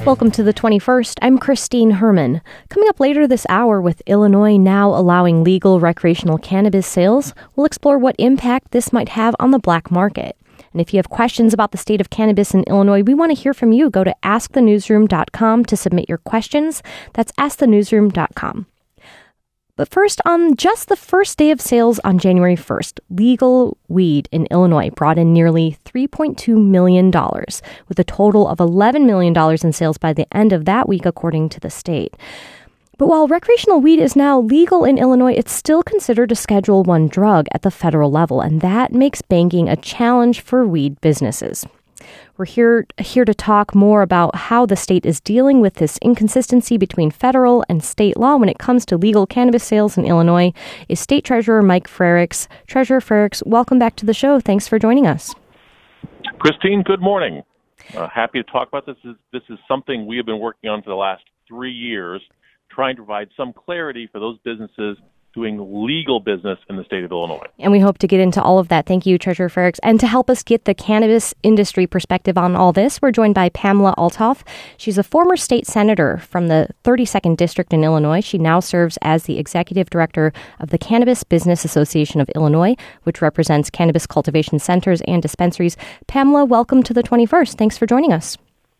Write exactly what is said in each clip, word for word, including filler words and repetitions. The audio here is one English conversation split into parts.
Welcome to the twenty-first. I'm Christine Herman. Coming up later this hour, with Illinois now allowing legal recreational cannabis sales, we'll explore what impact this might have on the black market. And if you have questions about the state of cannabis in Illinois, we want to hear from you. Go to ask the newsroom dot com to submit your questions. That's ask the newsroom dot com. But first, on just the first day of sales on January first, legal weed in Illinois brought in nearly three point two million dollars, with a total of eleven million dollars in sales by the end of that week, according to the state. But while recreational weed is now legal in Illinois, it's still considered a Schedule one drug at the federal level, and that makes banking a challenge for weed businesses. We're here, here to talk more about how the state is dealing with this inconsistency between federal and state law when it comes to legal cannabis sales in Illinois is State Treasurer Mike Frerichs. Treasurer Frerichs, welcome back to the show. Thanks for joining us. Christine, good morning. Uh, happy to talk about this. This is, this is something we have been working on for the last three years, trying to provide some clarity for those businesses doing legal business in the state of Illinois. And we hope to get into all of that. Thank you, Treasurer Frerichs. And to help us get the cannabis industry perspective on all this, we're joined by Pamela Althoff. She's a former state senator from the thirty-second District in Illinois. She now serves as the executive director of the Cannabis Business Association of Illinois, which represents cannabis cultivation centers and dispensaries. Pamela, welcome to the twenty-first. Thanks for joining us.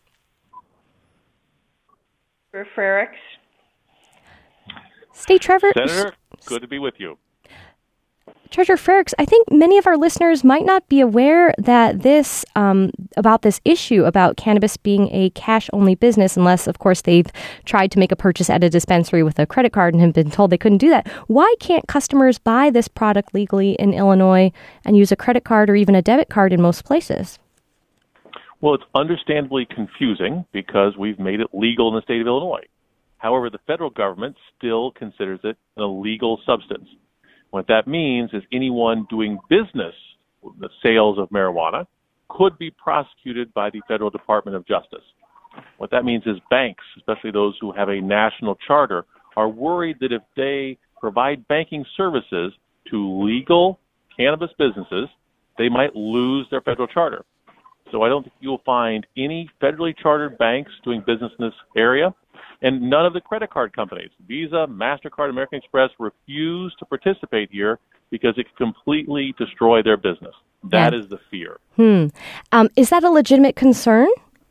Treasurer Frerichs. State Trevor. Senator, good to be with you. Treasurer Frerichs, I think many of our listeners might not be aware that this, um, about this issue about cannabis being a cash-only business, unless, of course, they've tried to make a purchase at a dispensary with a credit card and have been told they couldn't do that. Why can't customers buy this product legally in Illinois and use a credit card or even a debit card in most places? Well, it's understandably confusing because we've made it legal in the state of Illinois. However, the federal government still considers it an illegal substance. What that means is anyone doing business with the sales of marijuana could be prosecuted by the Federal Department of Justice. What that means is banks, especially those who have a national charter, are worried that if they provide banking services to legal cannabis businesses, they might lose their federal charter. So I don't think you'll find any federally chartered banks doing business in this area. And none of the credit card companies, Visa, MasterCard, American Express, refuse to participate here because it could completely destroy their business. That yeah. is the fear. Hmm. Um, is that a legitimate concern?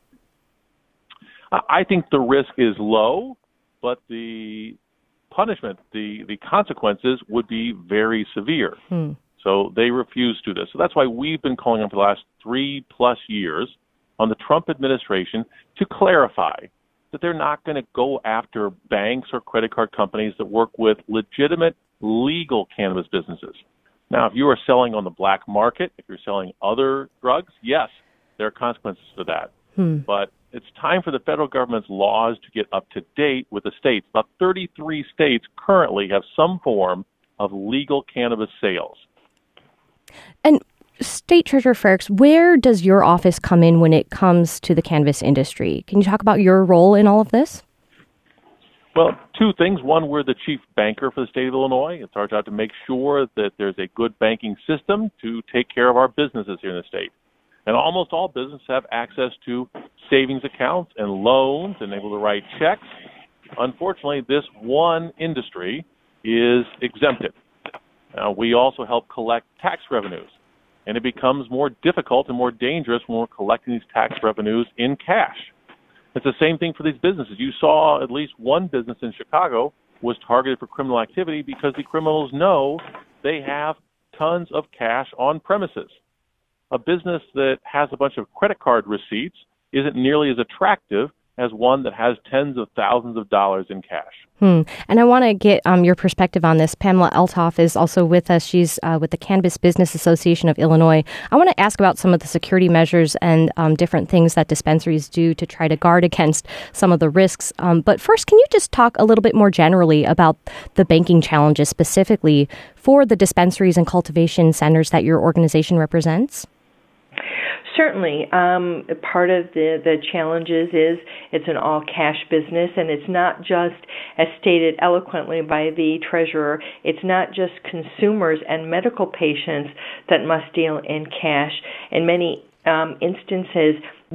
I think the risk is low, but the punishment, the, the consequences would be very severe. Hmm. So they refuse to do this. So that's why we've been calling on for the last three plus years on the Trump administration to clarify that they're not going to go after banks or credit card companies that work with legitimate legal cannabis businesses. Now, if you are selling on the black market, if you're selling other drugs, yes, there are consequences for that. Hmm. But it's time for the federal government's laws to get up to date with the states. About thirty-three states currently have some form of legal cannabis sales. And State Treasurer Frerichs, where does your office come in when it comes to the cannabis industry? Can you talk about your role in all of this? Well, two things. One, we're the chief banker for the state of Illinois. It's our job to make sure that there's a good banking system to take care of our businesses here in the state. And almost all businesses have access to savings accounts and loans and able to write checks. Unfortunately, this one industry is exempted. Now, we also help collect tax revenues. And it becomes more difficult and more dangerous when we're collecting these tax revenues in cash. It's the same thing for these businesses. You saw at least one business in Chicago was targeted for criminal activity because the criminals know they have tons of cash on premises. A business that has a bunch of credit card receipts isn't nearly as attractive as one that has tens of thousands of dollars in cash. Hmm. And I want to get um, your perspective on this. Pamela Althoff is also with us. She's uh, with the Cannabis Business Association of Illinois. I want to ask about some of the security measures and um, different things that dispensaries do to try to guard against some of the risks. Um, but first, can you just talk a little bit more generally about the banking challenges specifically for the dispensaries and cultivation centers that your organization represents? Certainly. Um, part of the, the challenges is it's an all-cash business, and it's not just, as stated eloquently by the treasurer, it's not just consumers and medical patients that must deal in cash. In many um, instances,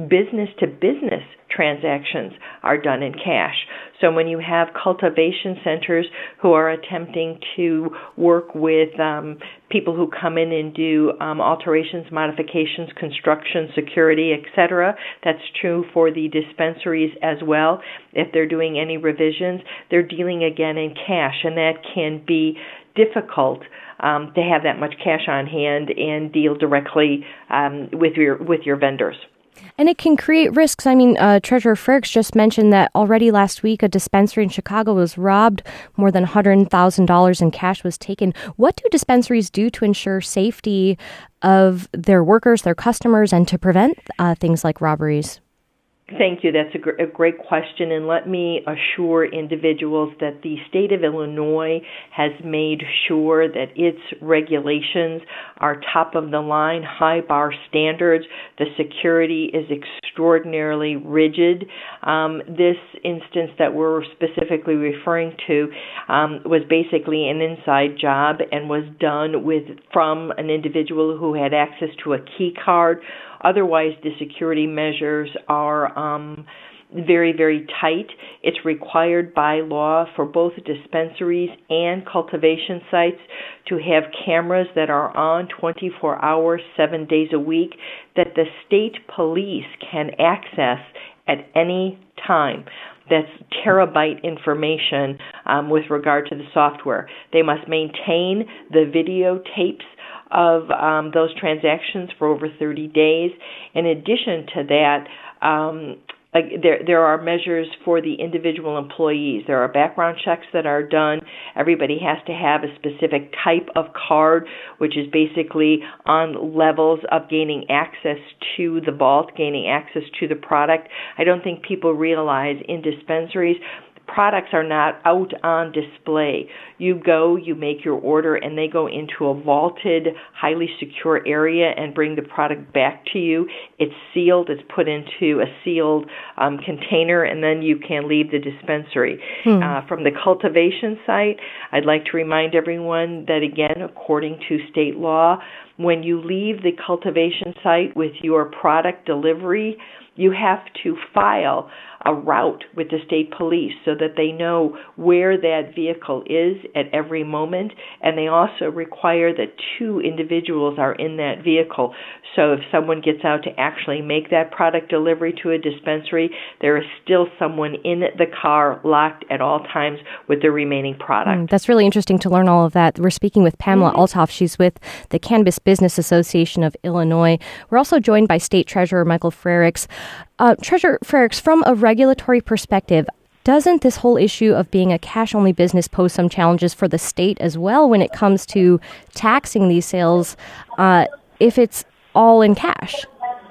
business-to-business transactions are done in cash. So when you have cultivation centers who are attempting to work with um, people who come in and do um, alterations, modifications, construction, security, et cetera, that's true for the dispensaries as well. If they're doing any revisions, they're dealing again in cash, and that can be difficult um, to have that much cash on hand and deal directly um, with your with your vendors. And it can create risks. I mean, uh, Treasurer Frerichs just mentioned that already last week a dispensary in Chicago was robbed. More than one hundred thousand dollars in cash was taken. What do dispensaries do to ensure safety of their workers, their customers, and to prevent uh, things like robberies? Thank you. That's a, gr- a great question, and let me assure individuals that the state of Illinois has made sure that its regulations are top of the line, high bar standards. The security is extraordinarily rigid. Um, this instance that we're specifically referring to um, was basically an inside job and was done with from an individual who had access to a key card. Otherwise, the security measures are um, very, very tight. It's required by law for both dispensaries and cultivation sites to have cameras that are on twenty-four hours, seven days a week, that the state police can access at any time. That's terabyte information um, with regard to the software. They must maintain the videotapes of um, those transactions for over thirty days. In addition to that, um, there there are measures for the individual employees. There are background checks that are done. Everybody has to have a specific type of card, which is basically on levels of gaining access to the vault, gaining access to the product. I don't think people realize in dispensaries, products are not out on display. You go, you make your order, and they go into a vaulted, highly secure area and bring the product back to you. It's sealed. It's put into a sealed um, container, and then you can leave the dispensary. Hmm. Uh, from the cultivation site, I'd like to remind everyone that, again, according to state law, when you leave the cultivation site with your product delivery, you have to file a route with the state police so that they know where that vehicle is at every moment, and they also require that two individuals are in that vehicle. So if someone gets out to actually make that product delivery to a dispensary, there is still someone in the car locked at all times with the remaining product. Mm, that's really interesting to learn all of that. We're speaking with Pamela mm-hmm. Althoff. She's with the Cannabis Business Association of Illinois. We're also joined by State Treasurer Michael Frerichs. Uh, Treasurer Frerichs, from a regulatory perspective, doesn't this whole issue of being a cash-only business pose some challenges for the state as well when it comes to taxing these sales uh, if it's all in cash?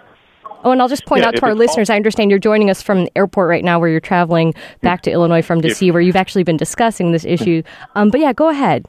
Oh, and I'll just point yeah, out to our listeners, all- I understand you're joining us from the airport right now where you're traveling back to Illinois from D C, if- where you've actually been discussing this issue. Um, but yeah, go ahead.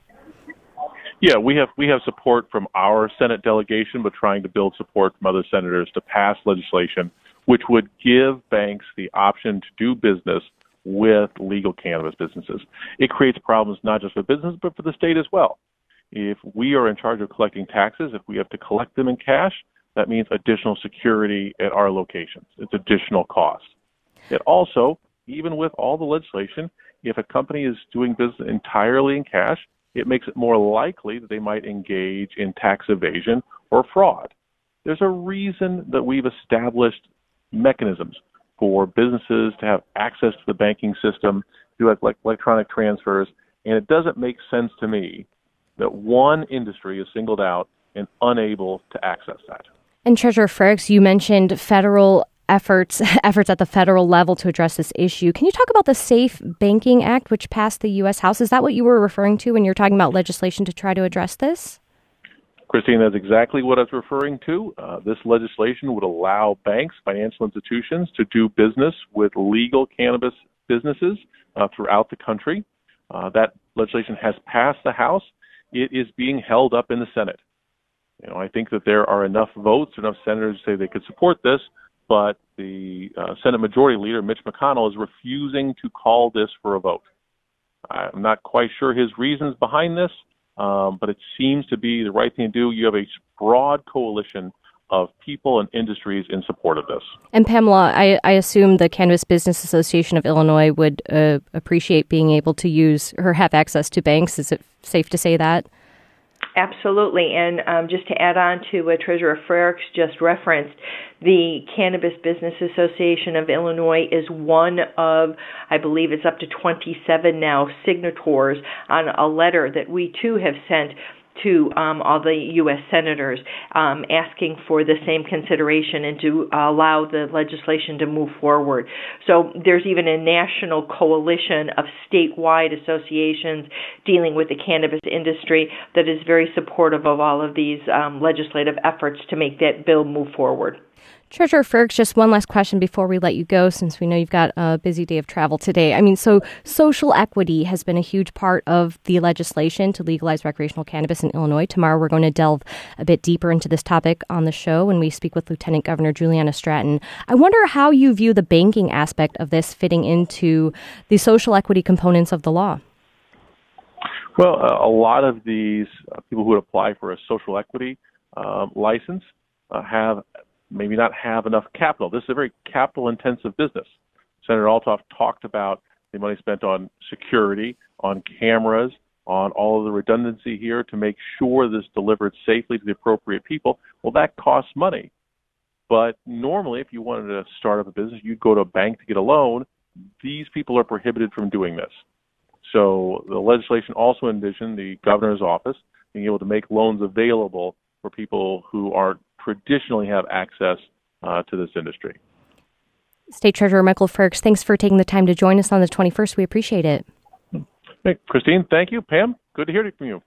Yeah, we have we have support from our Senate delegation, but trying to build support from other senators to pass legislation which would give banks the option to do business with legal cannabis businesses. It creates problems not just for business, but for the state as well. If we are in charge of collecting taxes, if we have to collect them in cash, that means additional security at our locations. It's additional cost. It also, even with all the legislation, if a company is doing business entirely in cash, it makes it more likely that they might engage in tax evasion or fraud. There's a reason that we've established mechanisms for businesses to have access to the banking system, do like electronic transfers, and it doesn't make sense to me that one industry is singled out and unable to access that. And Treasurer Frerichs, you mentioned federal efforts efforts at the federal level to address this issue. Can you talk about the SAFE Banking Act, which passed the U S House? Is that what you were referring to when you're talking about legislation to try to address this? Christine, that's exactly what I was referring to. Uh, this legislation would allow banks, financial institutions to do business with legal cannabis businesses uh, throughout the country. Uh, that legislation has passed the House. It is being held up in the Senate. You know, I think that there are enough votes, enough senators to say they could support this, but the uh, Senate Majority Leader, Mitch McConnell, is refusing to call this for a vote. I'm not quite sure his reasons behind this. Um, but it seems to be the right thing to do. You have a broad coalition of people and industries in support of this. And Pamela, I, I assume the Cannabis Business Association of Illinois would uh, appreciate being able to use or have access to banks. Is it safe to say that? Absolutely. And um, just to add on to what Treasurer Frerichs just referenced, the Cannabis Business Association of Illinois is one of, I believe it's up to twenty-seven now, signatories on a letter that we too have sent to um, all the U S senators um, asking for the same consideration and to uh, allow the legislation to move forward. So there's even a national coalition of statewide associations dealing with the cannabis industry that is very supportive of all of these um, legislative efforts to make that bill move forward. Treasurer Frerichs, just one last question before we let you go, since we know you've got a busy day of travel today. I mean, so social equity has been a huge part of the legislation to legalize recreational cannabis in Illinois. Tomorrow, we're going to delve a bit deeper into this topic on the show when we speak with Lieutenant Governor Juliana Stratton. I wonder how you view the banking aspect of this fitting into the social equity components of the law. Well, uh, a lot of these uh, people who would apply for a social equity um, license uh, have maybe not have enough capital. This is a very capital-intensive business. Senator Althoff talked about the money spent on security, on cameras, on all of the redundancy here to make sure this delivered safely to the appropriate people. Well, that costs money. But normally, if you wanted to start up a business, you'd go to a bank to get a loan. These people are prohibited from doing this. So the legislation also envisioned the governor's office being able to make loans available for people who aren't traditionally have access uh, to this industry. State Treasurer Michael Frerichs, thanks for taking the time to join us on the twenty-first. We appreciate it. Hey, Christine, thank you. Pam, good to hear from you.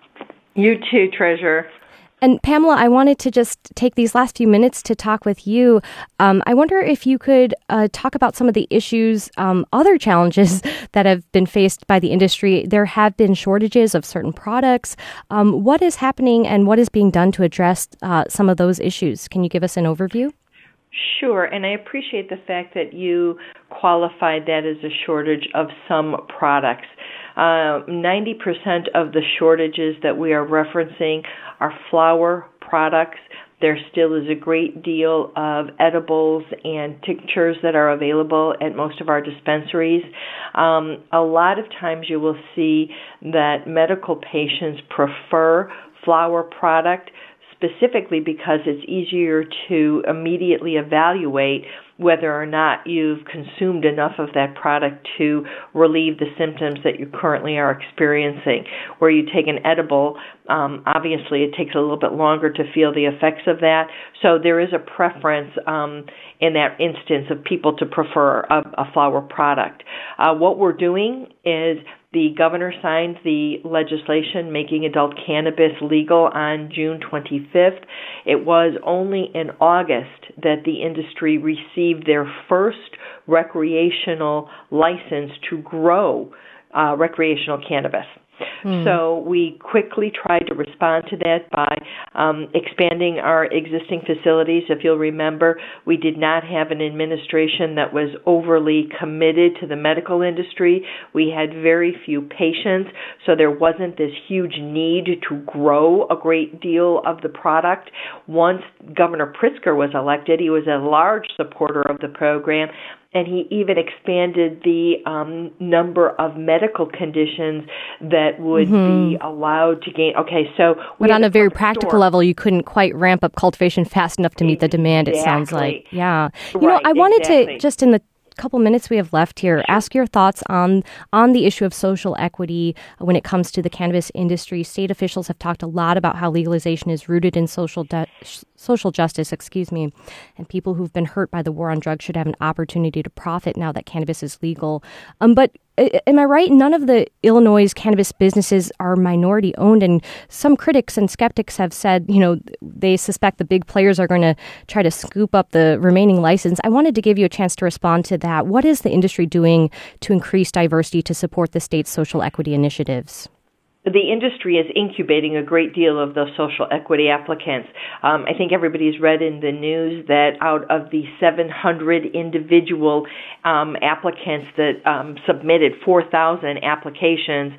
You too, Treasurer. And Pamela, I wanted to just take these last few minutes to talk with you. Um, I wonder if you could uh, talk about some of the issues, um, other challenges that have been faced by the industry. There have been shortages of certain products. Um, what is happening and what is being done to address uh, some of those issues? Can you give us an overview? Sure, and I appreciate the fact that you qualified that as a shortage of some products. Uh, ninety percent of the shortages that we are referencing are flower products. There still is a great deal of edibles and tinctures that are available at most of our dispensaries. Um, a lot of times you will see that medical patients prefer flower product specifically because it's easier to immediately evaluate whether or not you've consumed enough of that product to relieve the symptoms that you currently are experiencing. Where you take an edible, um, obviously it takes a little bit longer to feel the effects of that. So there is a preference um, in that instance of people to prefer a, a flower product. Uh, what we're doing is the governor signed the legislation making adult cannabis legal on June twenty-fifth. It was only in August that the industry received their first recreational license to grow uh, recreational cannabis. Hmm. So we quickly tried to respond to that by um, expanding our existing facilities. If you'll remember, we did not have an administration that was overly committed to the medical industry. We had very few patients, so there wasn't this huge need to grow a great deal of the product. Once Governor Pritzker was elected, he was a large supporter of the program, and he even expanded the um, number of medical conditions that would mm-hmm. be allowed to gain. Okay, so... But on a very practical store. level, you couldn't quite ramp up cultivation fast enough to meet exactly. the demand, it sounds like. Yeah. You right, know, I wanted exactly. to, just in the couple minutes we have left here, ask your thoughts on on the issue of social equity when it comes to the cannabis industry. State officials have talked a lot about how legalization is rooted in social de- social justice, excuse me, and people who've been hurt by the war on drugs should have an opportunity to profit now that cannabis is legal. Um, but am I right? None of the Illinois' cannabis businesses are minority owned, and some critics and skeptics have said, you know, they suspect the big players are going to try to scoop up the remaining license. I wanted to give you a chance to respond to that. What is the industry doing to increase diversity to support the state's social equity initiatives? The industry is incubating a great deal of those social equity applicants. Um, I think everybody's read in the news that out of the seven hundred individual um, applicants that um, submitted four thousand applications,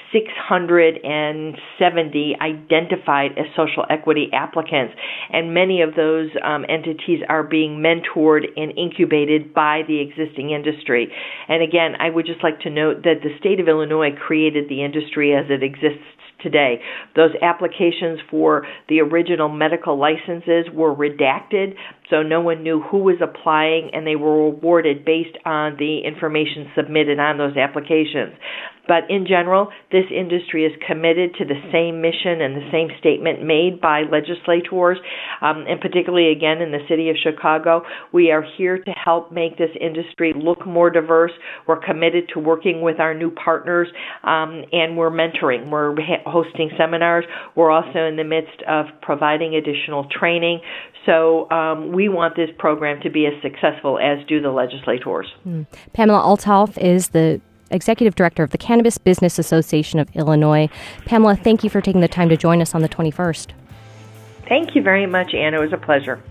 six hundred seventy identified as social equity applicants, and many of those um, entities are being mentored and incubated by the existing industry. And again, I would just like to note that the state of Illinois created the industry as it exists today. Those applications for the original medical licenses were redacted, so no one knew who was applying, and they were awarded based on the information submitted on those applications. But in general, this industry is committed to the same mission and the same statement made by legislators, um, and particularly, again, in the city of Chicago. We are here to help make this industry look more diverse. We're committed to working with our new partners, um, and we're mentoring. We're hosting seminars. We're also in the midst of providing additional training. So um, we want this program to be as successful as do the legislators. Mm. Pamela Althoff is the Executive Director of the Cannabis Business Association of Illinois. Pamela, thank you for taking the time to join us on the twenty-first. Thank you very much, Anna. It was a pleasure.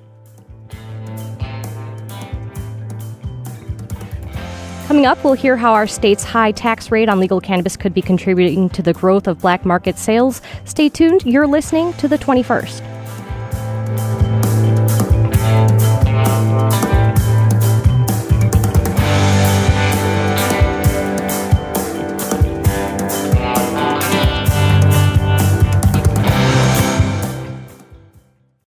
Coming up, we'll hear how our state's high tax rate on legal cannabis could be contributing to the growth of black market sales. Stay tuned. You're listening to the twenty-first.